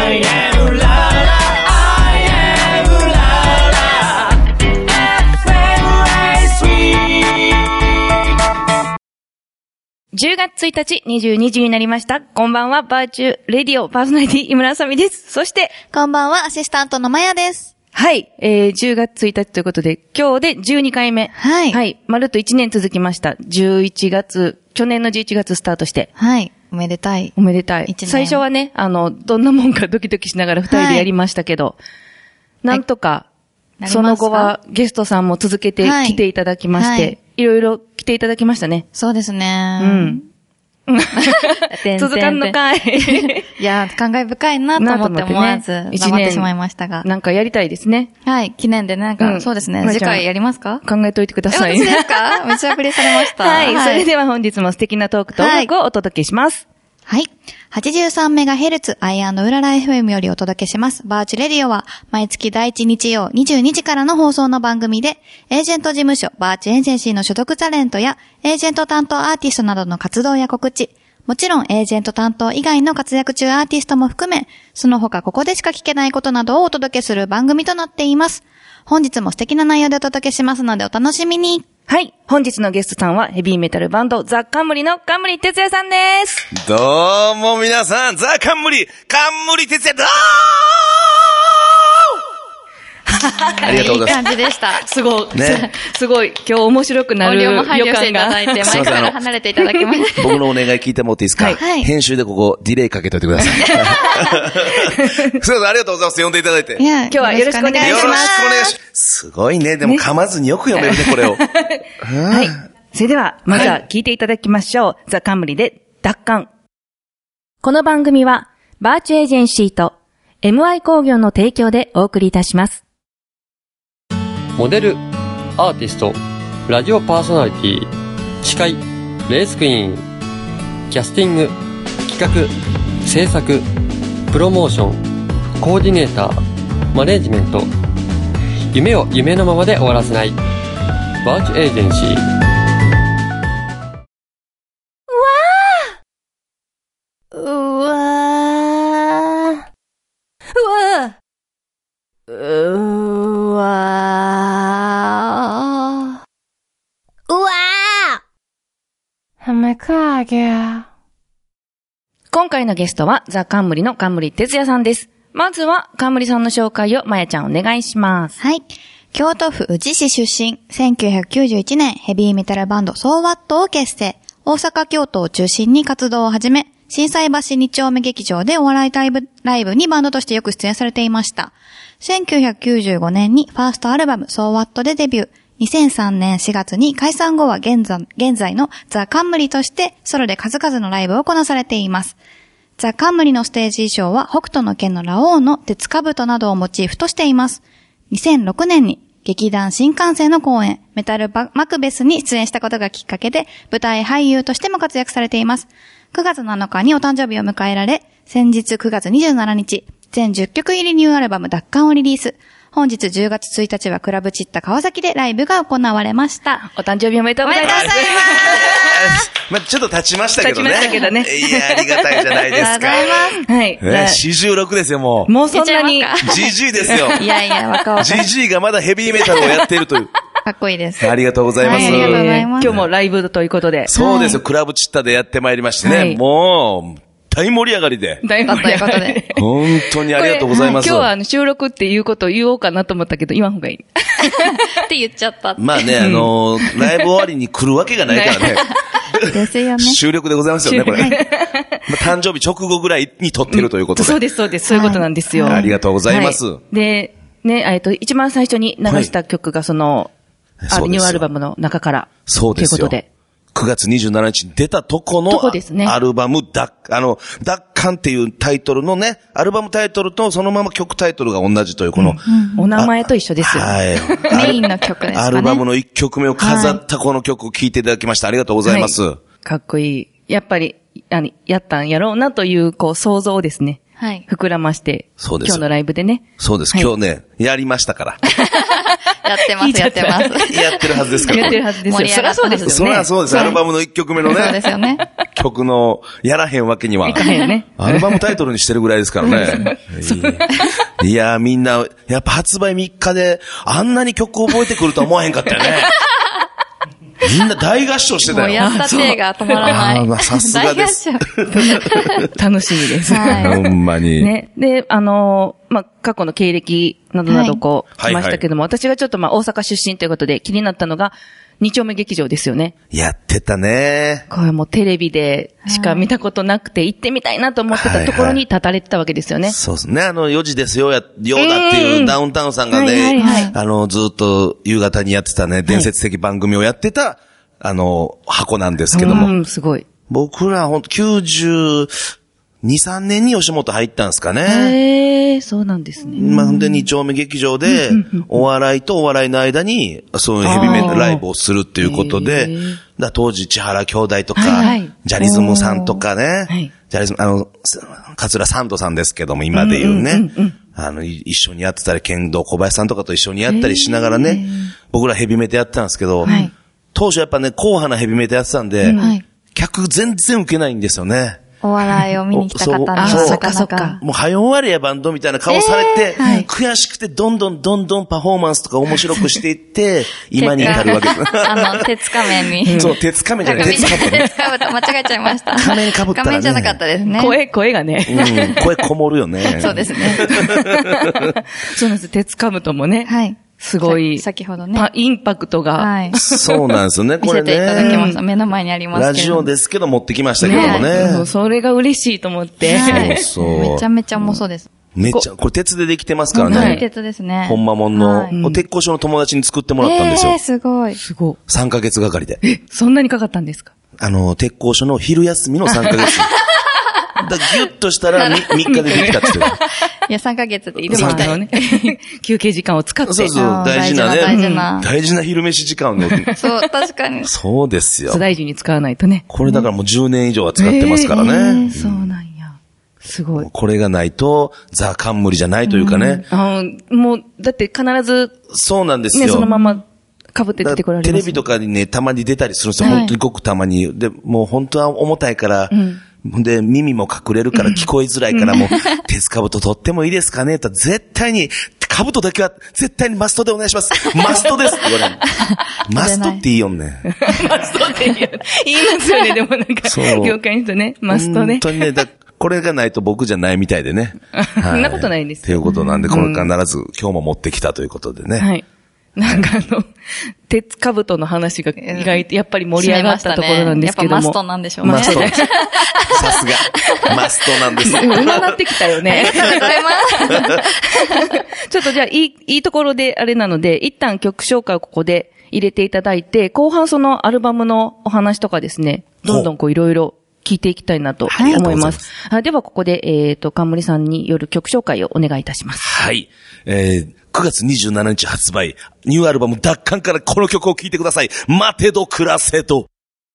I am la la I am la la 10月1日22時になりました。こんばんは、バーチューレディオパーソナリティ井村あさみです。そして、 こんばんは、アシスタントのまやです。 はい、10月1日ということで、今日で12回目。 はい。 はい、まるっと1年続きました。11月、去年の11月スタートして。 はい、おめでたい。 おめでたい。最初はね、どんなもんかドキドキしながら2人でやりましたけど、なんとか、その後はゲストさんも続けて来ていただきまして、いろいろ来ていただきましたね。 そうですね。 うん。続かんのかい。 いや、感慨深いなと思って思わず頑張ってしまいましたが。 なんかやりたいですね。 はい、記念でなんか、そうですね。次回やりますか？ 考えといてください。 私ですか？めちゃくりされました。 はい、それでは本日も素敵なトークと音楽をお届けします。 はい。83MHz アイ&ウララ FM よりお届けします。バーチュレディオは毎月第1日曜22時からの放送の番組で、エージェント事務所バーチュエージェンシーの所属タレントやエージェント担当アーティストなどの活動や告知、もちろんエージェント担当以外の活躍中アーティストも含め、その他ここでしか聞けないことなどをお届けする番組となっています。本日も素敵な内容でお届けしますのでお楽しみに。 はい。本日のゲストさんはヘビーメタルバンドザ・カンムリの冠哲也さんです。 どうも皆さん、ザ・カンムリ哲也だーありがとうございます。 いい感じでした。 すごい。ね。すごい。今日面白くなる予感が。 音量も配慮していただいて、前から離れていただきました。 僕のお願い聞いてもらっていいですか？はい。編集でここ、ディレイかけといてください。すいません、ありがとうございます。呼んでいただいて。 いや、今日はよろしくお願いします。 よろしくお願いします。すごいね。でも噛まずによく読めるね、これを。 はい。それでは、まずは聞いていただきましょう。ザ・カンムリで、奪還。この番組は、バーチュエージェンシーと MI 工業の提供でお送りいたします。 モデル、アーティスト、ラジオパーソナリティ、司会、レースクイーン、キャスティング、企画、制作、プロモーション、コーディネーター、マネージメント、夢を夢のままで終わらせない、バーチュエージェンシー。 今回のゲストはザ・カンムリの冠哲也さんです。まずは冠さんの紹介をまやちゃんお願いします。 はい。京都府宇治市出身、1991年ヘビーメタルバンドソーワットを結成。大阪京都を中心に活動を始め、心斎橋2丁目劇場でお笑いライブにバンドとしてよく出演されていました。1995年にファーストアルバムソーワットでデビュー。2003年4月に解散後は現在のザ・カンムリとしてソロで数々のライブをこなされています。ザ・カンムリのステージ衣装は北斗の拳のラオウの鉄兜などをモチーフとしています。2006年に劇団新幹線の公演メタルマクベスに出演したことがきっかけで舞台俳優としても活躍されています。9月7日にお誕生日を迎えられ、先日9月27日、全10曲入りニューアルバム奪還をリリース。本日10月1日はクラブチッタ川崎でライブが行われました。 お誕生日おめでとうございます。 まあちょっと経ちましたけどね。 経ちましたけどね。 いや、ありがたいじゃないですか。 ありがとうございます。 はい。 46ですよ、もう。 もうそんなに。 ジジイですよ。 いやいや、若々。 ジジイがまだヘビーメタルをやっているという。 かっこいいです。 ありがとうございます。 ありがとうございます。 今日もライブということで。 そうですよ、クラブチッタでやってまいりましてね。もう、大盛り上がりで。 大盛り上がりで。 本当にありがとうございます。 今日は収録っていうことを言おうかなと思ったけど、言わん方がいい。 って言っちゃった。 まあね、ライブ終わりに来るわけがないからね。 ですよね。 収録でございますよね、これ。誕生日直後ぐらいに撮ってるということで。 そうです、そうです。そういうことなんですよ。 ありがとうございます。 で、ね、一番最初に流した曲がニューアルバムの中から。 そうですよ。ということで。9月27日に出たとこのアルバム、奪還っていうタイトルのね、アルバムタイトルとそのまま曲タイトルが同じというこの、 お名前と一緒ですよ。 はい。 メインの曲ですかね。 アルバムの1曲目を飾ったこの曲を聴いていただきました。ありがとうございます。 かっこいい。やっぱり、やったんやろうなという、想像をですね。 はい。 膨らまして。 そうです。 今日のライブでね。 そうです。今日ね、やりましたから。 ってます。 やってるはずですから。 やってるはずですよ。そりゃそうですよね。 そりゃそうです。アルバムの1曲目のね。 そうですよね。 曲の、やらへんわけには。 いかへんね。 アルバムタイトルにしてるぐらいですからね。いや、みんな、やっぱ発売3日で、あんなに曲を覚えてくるとは思わへんかったよね。みんな大合唱してたよ。 もうやった手が止まらない。 さすがです。 楽しみです。 はい。 ほんまに。 ね。で、過去の経歴などなど来ましたけども、私がちょっと大阪出身ということで気になったのが、二丁目劇場ですよね。 やってたね。 これもテレビでしか見たことなくて行ってみたいなと思ってたところに立たれてたわけですよね。 そうですね。4時ですよだっていうダウンタウンさんがね、ずっと夕方にやってたね、伝説的番組をやってた、箱なんですけども。 すごい。 僕らほんと92、3年に吉本入ったんですかね。そうなんですね。 ほんで二丁目劇場で、お笑いとお笑いの間に、そういうヘビメタライブをするっていうことで、当時千原兄弟とか、ジャリズムさんとかね、ジャリズム、桂サンドさんですけども、今で言うね、一緒にやってたり、剣道小林さんとかと一緒にやったりしながらね、僕らヘビメタやってたんですけど、当初やっぱね、硬派なヘビメタやってたんで、客全然受けないんですよね。 お笑いを見に来た方にはなかなか。 もう早終わりやバンドみたいな顔されて、悔しくてどんどんパフォーマンスとか面白くしていって、今に至るわけです。 鉄仮面に。 そう、鉄仮面じゃない、鉄仮面。 鉄仮面間違えちゃいました。 仮面被ったらね。 仮面じゃなかったですね。 声がね。 声こもるよね。 そうですね。 そうなんです。鉄仮面もね。はい。すごい。 先ほどね。 インパクトが。 はい。 そうなんですよね、これね。 見せていただきました。目の前にありますけど。 ラジオですけど持ってきましたけどもね。 それが嬉しいと思って。 そう。 めちゃめちゃ重そうです。 めっちゃ、これ鉄でできてますからね。 はい、鉄ですね。 ほんまもんの、鉄工所の友達に作ってもらったんですよ。 すごい。 すごい。 3ヶ月がかりで。 そんなにかかったんですか？ 鉄工所の昼休みの3ヶ月。ギュッとしたら3日でできたって言ってる。 いや、3ヶ月でいるみたいね。休憩時間を使って。 そうそう、大事な昼飯時間の。 そう、確かに。 そうですよ。 大事に使わないとね。 これだからもう10年以上は使ってますからね。 そうなんや。すごい。 これがないと、ザ・冠じゃないというかね。 もう、だって必ず。 そうなんですよ。 ね、そのまま。被って出てこられます。 テレビとかにね、たまに出たりするんですよ。本当にごくたまに。で、もう本当は重たいから、で、耳も隠れるから聞こえづらいからもう、鉄兜取ってもいいですかねと絶対に、兜だけは絶対にマストでお願いします。マストですって言われる。マストっていいよね。 マストって言いますよね。でもなんか、業界の人ね、マストね。 本当にね、これがないと僕じゃないみたいでね。 そんなことないんですよ。 ということなんで、これ必ず今日も持ってきたということでね。 はい。なんか鉄兜の話が意外とやっぱり盛り上がったところなんですけども。 やっぱマストなんでしょうね。 マスト。さすが。マストなんですよ。 今なってきたよね。 ありがとうございます。 ちょっとじゃあいいところであれなので、一旦曲紹介をここで入れていただいて、後半そのアルバムのお話とかですね、どんどんいろいろ聞いていきたいなと思います。ではここで、冠さんによる曲紹介をお願いいたします。 はい。9月27日発売、ニューアルバム奪還からこの曲を聴いてください。待てど暮らせど。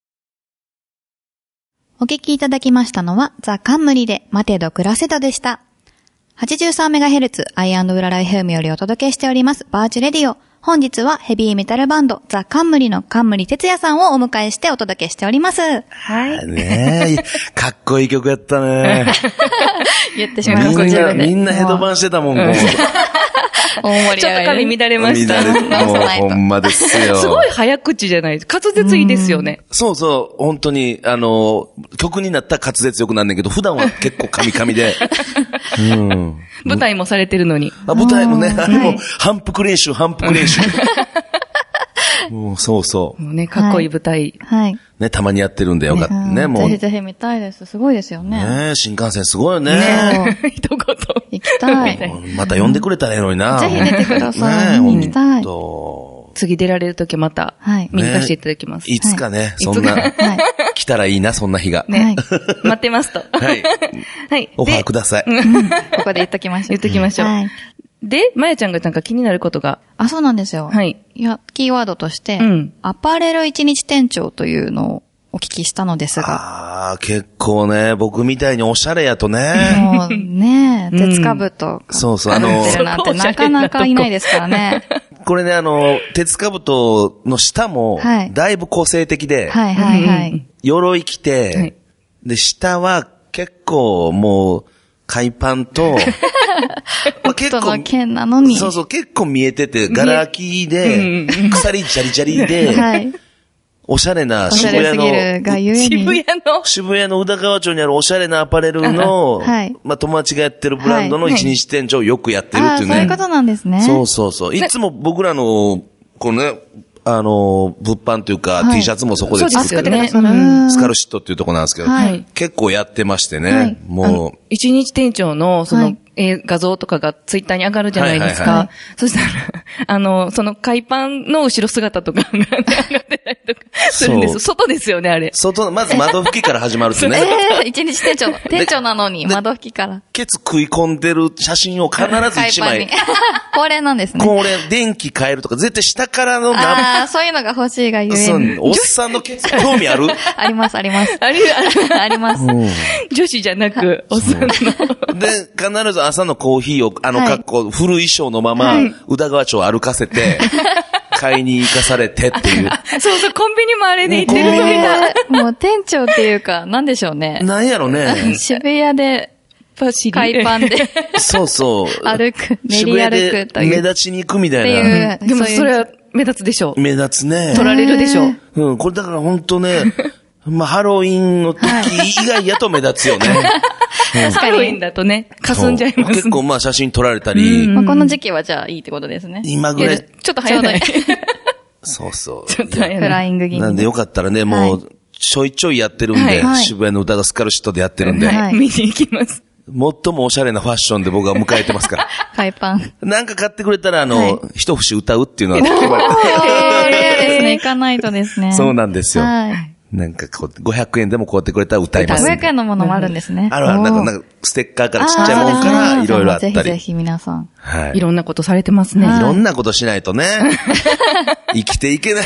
お聴きいただきましたのは、ザ・カンムリで待てど暮らせどでした。83MHz、アイ&ウララ FM よりお届けしております、バーチュレディオ。本日はヘビーメタルバンド、ザ・カンムリの冠哲也さんをお迎えしてお届けしております。 はい。 ねえ、かっこいい曲やったね。 言ってしまいました。 みんなヘドバンしてたもん、もう。 大盛り上がり。 ちょっと髪乱れました。 もうほんまですよ。 すごい早口じゃないですか。滑舌いいですよね。 そうそう、本当に、曲になったら滑舌よくなんだけど、普段は結構カミカミで。 舞台もされてるのに。 舞台もね、もう反復練習。もうそうそう。 もうね、かっこいい舞台。 はい。 ね、たまにやってるんでよかったね、もう。 ぜひぜひ見たいです。すごいですよね。 ね新幹線すごいよね。 一言。 行きたい。 また呼んでくれたらええのにな。 ぜひ出てください。行きたい。 次出られるときまた、見に行かせていただきます。 いつかね、そんな、来たらいいな、そんな日が。 ね。待ってますと。 はい。 はい。 オファーください。 ここで言っときましょう。 言っときましょう。で、まやちゃんがなんか気になることが。 そうなんですよ。 はい。 いや、キーワードとして、アパレル一日店長というのをお聞きしたのですが。 結構ね、僕みたいにおしゃれやとね。 もうね、鉄かぶとか。 そうそう、 ってるなんてなかなかいないですからね。 これね、鉄かぶとの下も、だいぶ個性的で、 はいはいはい。 鎧着て、で、下は結構もう、海パンと、 結構の剣なのに。 そうそう、結構見えてて、ガラ空きで、鎖ジャリジャリで、はい、おしゃれな渋谷の、渋谷の宇田川町にあるおしゃれなアパレルの、はい、まあ友達がやってるブランドの一日店長をよくやってるっていうね。 そういうことなんですね。 そうそうそう。いつも僕らの、このね、物販というか、T シャツもそこで作ってる、スカルシットっていうところなんですけど、結構やってましてね、もう。 一日店長の、画像とかがツイッターに上がるじゃないですか。そしたら、その海パンの後ろ姿とかが上がってたりとかするんです。外ですよね、あれ。 外、まず窓拭きから始まるとね。 一日店長なのに窓拭きから。 ケツ食い込んでる写真を必ず一枚。 恒例なんですね。 恒例、電気変えるとか、絶対下からのそういうのが欲しいがゆえに。 おっさんのケツ興味ある？ あります、あります。あります。 女子じゃなく、おっさんの。 で、必ず朝のコーヒーを、格好、古衣装のまま、宇田川町を歩かせて、買いに行かされてっていう。 そうそう、コンビニもあれで行ってるみたい。 もう店長っていうか、なんでしょうね。 なんやろね。 渋谷で、海パンで。 そうそう。 歩く、練り歩くという。 目立ちに行くみたいな。 でもそれは目立つでしょう。 目立つね。 取られるでしょう。 うん、これだから本当ね、まあ、ハロウィンの時以外やと目立つよね。 ハロウィンだとね、霞んじゃいます。 結構まあ写真撮られたり。 この時期はじゃあいいってことですね。 今ぐらい。 ちょっと早い。 そうそう。 ちょっと早い。 フライング気味。 なんでよかったらね、もう、ちょいちょいやってるんで、渋谷の歌がスカルシットでやってるんで。 見に行きます。 最もおしゃれなファッションで僕は迎えてますから。 海パン。 なんか買ってくれたら、一節歌うっていうのは決まり。 レアですね。行かないとですね。 そうなんですよ。なんかこう、500円でも買ってくれたら歌います。 500円のものもあるんですね。 ある。なんか、ステッカーからちっちゃいものからいろいろあったり。 ぜひぜひ皆さん。 はい。いろんなことされてますね。 いろんなことしないとね。生きていけない。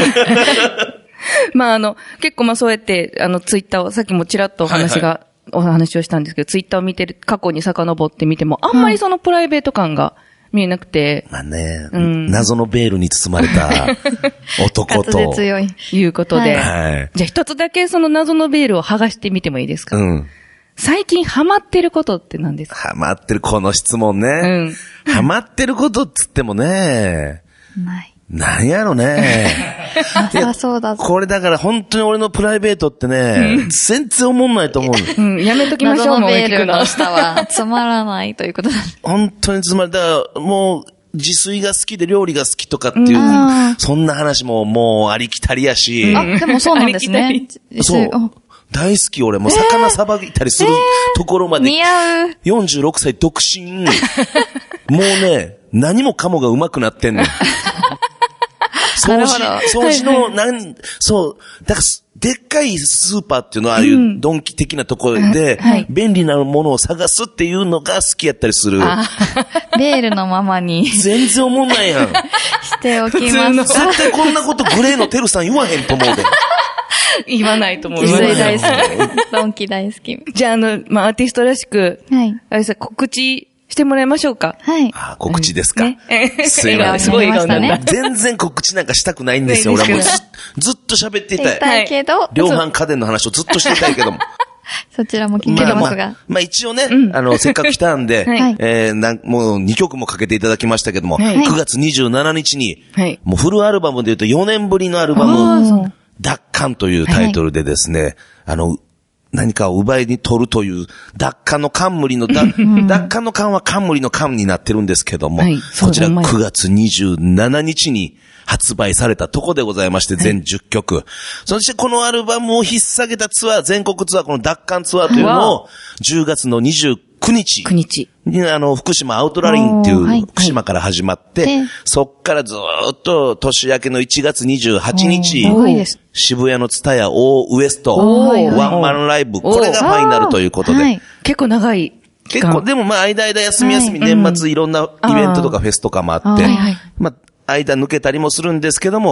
まあ結構そうやって、ツイッターを、さっきもちらっとお話をしたんですけど、ツイッターを見てる、過去に遡ってみても、あんまりそのプライベート感が見えなくて。 まあね、謎のベールに包まれた男と。 強い。 いうことで。じゃあ一つだけその謎のベールを剥がしてみてもいいですか？最近ハマってることって何ですか？ ハマってる、この質問ね。ハマってることっつってもね。 ない。 なんやろね。 なさそうだぞ。 これだから本当に俺のプライベートってね、全然思んないと思う。 やめときましょう、 もうベールの下はつまらないということだ。 本当につまらない。だからもう、自炊が好きで料理が好きとかっていう、そんな話ももうありきたりやし。 でもそうなんですね。 そう。大好き俺、もう魚さばいたりするところまで。 似合う。 46歳独身。もうね、何もかもが上手くなってんねん。掃除の、そう、だから、でっかいスーパーっていうのは、ああいうドンキ的なところで、便利なものを探すっていうのが好きやったりする。 ベールのままに。 全然思んないやん。 しておきます。 絶対こんなことグレーのテルさん言わへんと思うで。 言わないと思う。 自炊大好き。ドンキ大好き。 じゃあアーティストらしく、あれさ、告知してもらいましょうか。 はい。 告知ですか。 すいません。すごい笑顔になった。 全然告知なんかしたくないんですよ。俺もずっと喋っていたい。 したいけど。 量販家電の話をずっとしていたいけども。 そちらも聞けますが。 まあ一応ね、せっかく来たんで、もう2曲もかけていただきましたけども、9月27日に、もうフルアルバムで言うと4年ぶりのアルバム、奪還というタイトルでですね、何かを奪いに取るという、奪還の冠の、奪還の冠は冠の冠になってるんですけども、こちら9月27日に発売されたとこでございまして、全10曲。そしてこのアルバムを引っ提げたツアー、全国ツアー、この奪還ツアーというのを、10月の29日に福島アウトラインっていう福島から始まって、そっからずーっと年明けの1月28日、渋谷のツタヤオーウエスト、ワンマンライブ、これがファイナルということで。 結構長い。 結構、でもまあ間休み、年末いろんなイベントとかフェスとかもあって、まあ間抜けたりもするんですけども、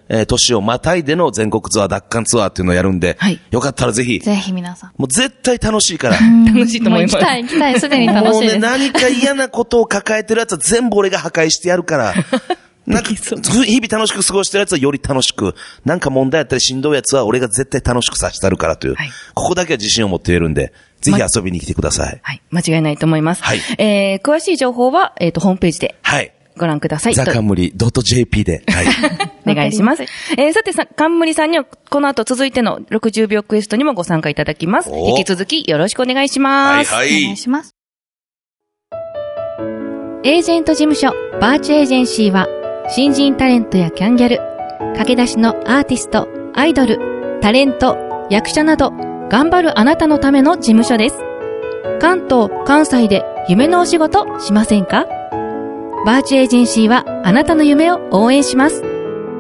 年をまたいでの全国ツアー、奪還ツアーっていうのをやるんで、はい、よかったらぜひ。 ぜひ皆さん。 もう絶対楽しいから。 楽しいと思います。 行きたい、すでに楽しいです。 もうね、何か嫌なことを抱えてるやつは全部俺が破壊してやるから。なんか、日々楽しく過ごしてるやつはより楽しく、なんか問題あったりしんどいやつは俺が絶対楽しくさせてやるからという、はい、ここだけは自信を持って言えるんで、ぜひ遊びに来てください。 はい。間違いないと思います。はい。詳しい情報は、ホームページで。はい。ご覧ください。 ザカンムリ .jp で。はい。 お願いします。さてカンムリさんには、この後続いての60秒クエストにもご参加いただきます。引き続きよろしくお願いします。 はいはい。 お願いします。 エージェント事務所、バーチエージェンシーは、新人タレントやキャンギャル、駆け出しのアーティスト、アイドル、タレント、役者など、頑張るあなたのための事務所です。関東、関西で夢のお仕事しませんか？バーチエージェンシーはあなたの夢を応援します。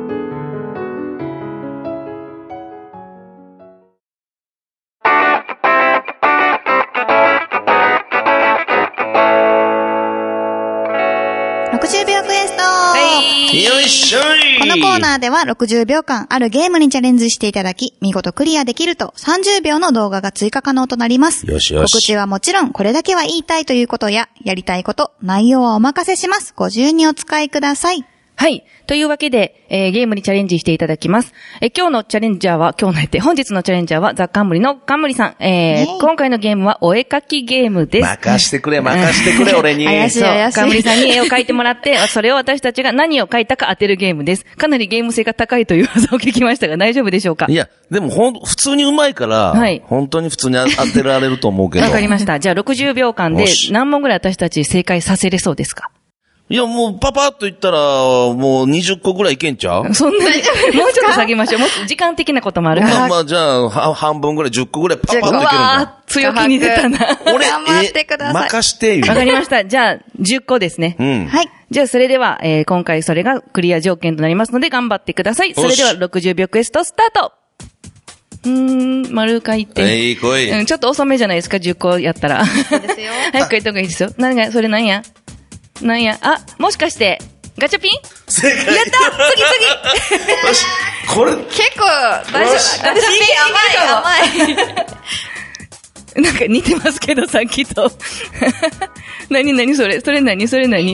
60秒クエスト、 よいしょい。 このコーナーでは60秒間あるゲームにチャレンジしていただき、見事クリアできると30秒の動画が追加可能となります。 よしよし。 告知はもちろんこれだけは言いたいということや、やりたいこと、内容はお任せします。ご自由にお使いください。 はい。というわけで、ゲームにチャレンジしていただきます。今日のチャレンジャーは、本日のチャレンジャーはザ・カンムリのカンムリさん。今回のゲームはお絵描きゲームです。 任してくれ、俺に。 怪しい。 カンムリさんに絵を描いてもらって、それを私たちが何を描いたか当てるゲームです。かなりゲーム性が高いという噂を聞きましたが、大丈夫でしょうか？ いや、でも普通にうまいから、はい。本当に普通に当てられると思うけど。 わかりました。じゃあ60秒間で何問ぐらい私たち正解させれそうですか？ いや、もう、パパッと言ったら、もう20個ぐらいいけんちゃう？ そんなに、もうちょっと下げましょう。もう時間的なこともあるから。 まあ、じゃあ、半分ぐらい、10個ぐらいパパッといけるんだ。 強気に出たな。 俺、頑張ってください。 任してよ。 わかりました。じゃあ、10個ですね。 うん。 はい。 じゃあ、それでは、今回それがクリア条件となりますので、頑張ってください。それでは、60秒クエストスタート。丸書いて。 来い。 ちょっと遅めじゃないですか、10個やったら。 そうですよ。 早く書いた方がいいですよ。それなんや、もしかして、ガチャピン？ 正解。 やった次よし、これ。 結構、大丈夫。ガチャピン甘い。 なんか似てますけど、さっきと。何それ何ミッ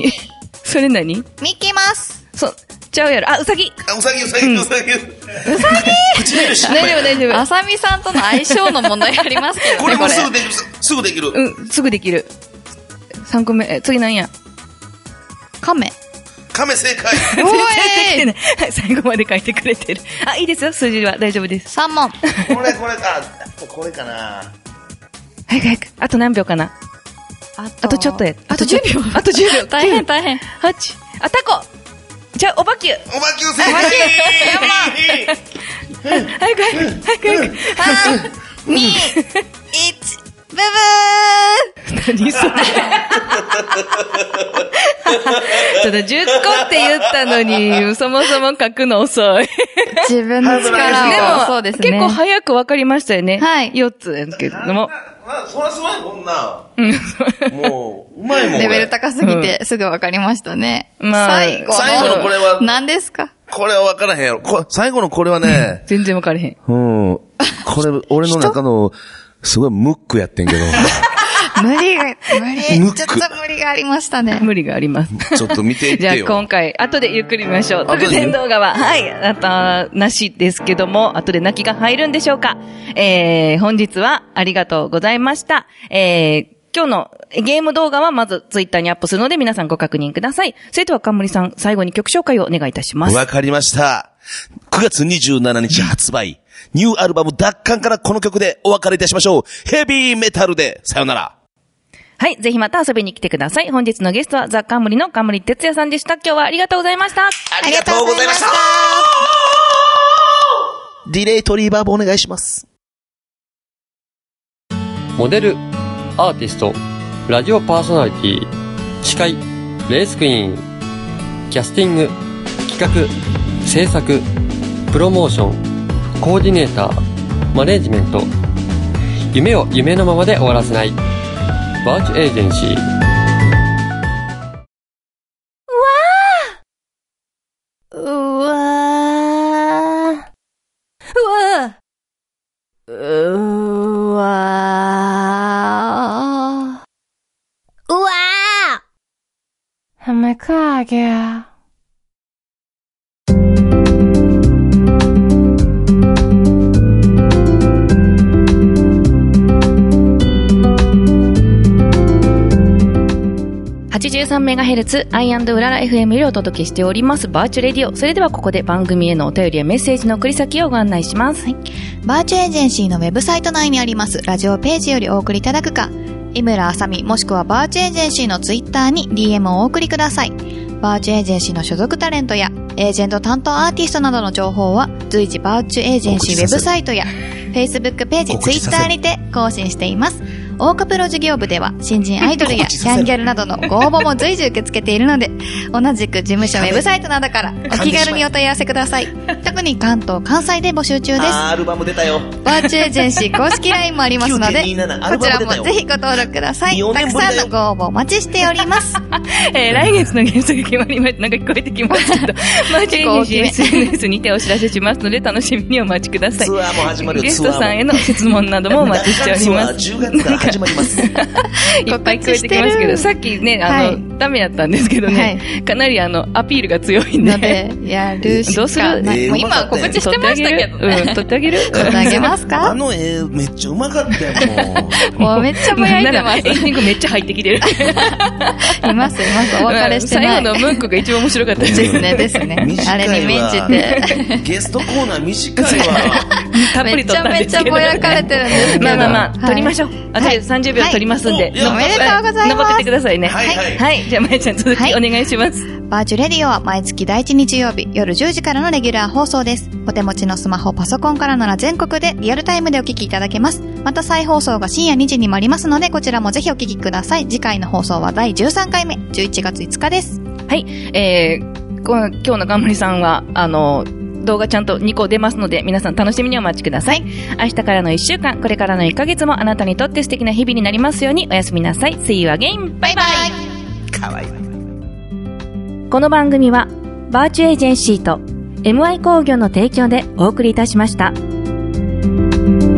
キーマウス。 ちゃうやろ。うさぎ。 うさぎ。口に大丈夫。 あさみさんとの相性の問題ありますけどね。 これもすぐできる。 すぐできる。3個目。次なんや。 亀正解。 最後まで書いてくれてる。いいですよ。数字は大丈夫です。 3問。 これかな。 早く。あと何秒かな。あとちょっとや。 あと10秒。大変。8。 タコ。じゃあ、おばきゅう。 正解。 早く。 3、2、1、ブブー。 何それ。ちょっと10個って言ったのに、そもそも書くの遅い。 自分の力を。そうですね。 結構早くわかりましたよね。 はい。 4つですけども。 そらすごいこんな。もう、うまいもん。 レベル高すぎてすぐわかりましたね。 最後のこれは。 何ですか？ これはわからへんやろ。最後のこれはね。 全然わからへん。 これ、俺の中の、すごいムックやってんけど。 無理。ちょっと無理がありましたね。 無理があります。 ちょっと見ていってよ。 じゃあ今回、後でゆっくり見ましょう。特典動画は、はい、なしですけども、後で泣きが入るんでしょうか。本日はありがとうございました。今日のゲーム動画はまずツイッターにアップするので皆さんご確認ください。それでは冠さん、最後に曲紹介をお願いいたします。 わかりました。9月27日発売。ニューアルバム奪還からこの曲でお別れいたしましょう。ヘビーメタルで、さよなら。 はい。ぜひまた遊びに来てください。本日のゲストはザ・カンムリの冠哲也さんでした。今日はありがとうございました。 ありがとうございました。ディレイとリバーブお願いします。 モデル、アーティスト、ラジオパーソナリティ、司会、レースクイーン、キャスティング、企画、制作、プロモーション、コーディネーター、マネージメント、夢を夢のままで終わらせないバーチエージェンシー。 うわー Hemmeklage. 83MHz I&うらら FM よりお届けしておりますバーチャレディオ。それではここで番組へのお便りやメッセージの送り先をご案内します。はい、 バーチャエージェンシーのウェブサイト内にありますラジオページよりお送りいただくか、井村あさみもしくはバーチャエージェンシーのツイッターに DM をお送りください。バーチャエージェンシーの所属タレントやエージェント担当アーティストなどの情報は随時バーチャエージェンシーウェブサイトや Facebook ページ、Twitter にて更新しています。大岡プロ事業部では新人アイドルやキャンギャルなどのご応募も随時受け付けているので、同じく事務所ウェブサイトなどからお気軽にお問い合わせください。特に関東関西で募集中です。 アルバム出たよ。 バーチャエージェンシー公式 LINE もありますのでこちらもぜひご登録ください。たくさんのご応募お待ちしております。 来月のゲストが決まりました。なんか聞こえてきますけどバーチャエージェンシー SNS にてお知らせしますので楽しみにお待ちください。 ツアーも始まるよ。 ゲストさんへの質問などもお待ちしております。 10月から始まりますいっぱい聞こえてきますけど、さっきね、ダメやったんですけどね、かなりアピールが強いんで。 ので、やるしかどうする？ もう今は告知してましたけどね。 撮ってあげる？ 撮ってあげますか？ めっちゃうまかったよ、もう。もうめっちゃぼやいてます。 エンディングめっちゃ入ってきてる。 います、お別れしてない。 最後のムンクが一番面白かったですね。あれに免じて。 ゲストコーナー短いわ。 たっぷり撮ったんですけど。 めちゃめちゃぼやかれてるんですけど。 まあ、撮りましょう。あと30秒撮りますんで。 おめでとうございます。 残っててくださいね。はい。じゃあ、まやちゃん続きお願いします。 バーチャレディオは毎月第1日曜日夜10時からのレギュラー放送です。お手持ちのスマホ、パソコンからなら全国でリアルタイムでお聞きいただけます。また再放送が深夜2時にもありますので、こちらもぜひお聞きください。次回の放送は第13回目、11月5日です。 はい。今日のがんもりさんは、動画ちゃんと2個出ますので、皆さん楽しみにお待ちください。明日からの1週間、これからの1ヶ月もあなたにとって素敵な日々になりますように。おやすみなさい。See you again. バイバイ。 かわいい。 この番組はバーチャエージェンシーと MI 工業の提供でお送りいたしました。